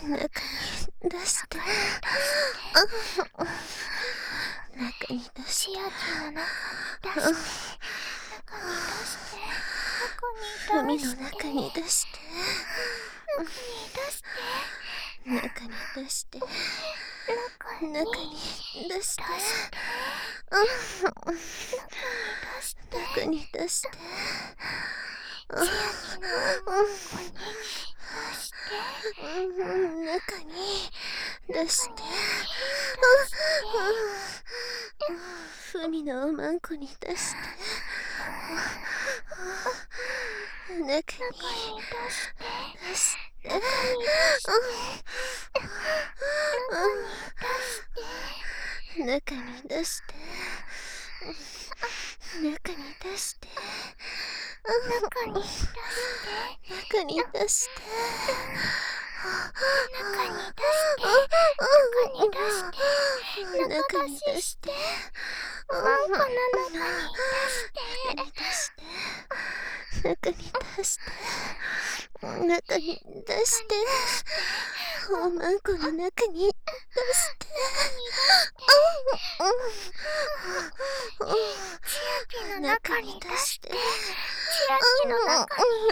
中に出して、中に出して、 千秋の中に出して、 海の中に出して、中に出して、中に出して、中に出して、 千秋のおまんこに出して、 中に出して、海のおまんこに出して、中に出して、中に出して、中に出して、中に出して、中に出して、中に出して、 おまんこの中に出して、 中に出して、中に出して、おまんこの中に出して、 千秋の中に出して、千秋の中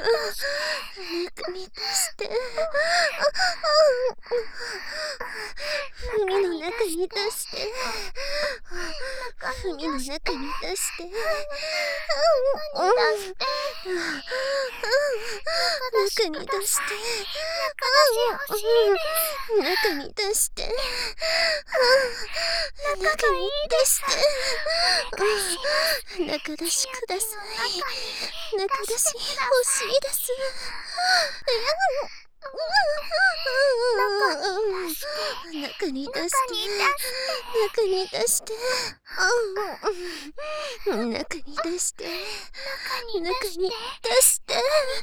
に出して、 海の中に出して、海の中に出して、中に出して、中に出して、中に出して、中出しください。中出し欲しいです。中に出して、中に出して、中に出して、中に出して、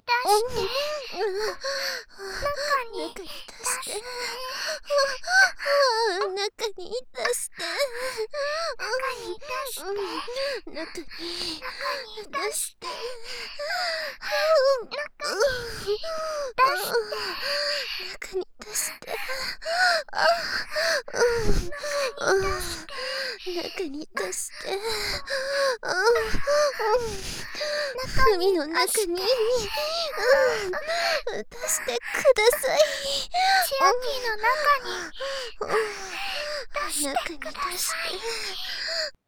中に出して、中に出して、中に出して、中に出して、中に出して、海の中に出してください。 千秋の中に中に出して。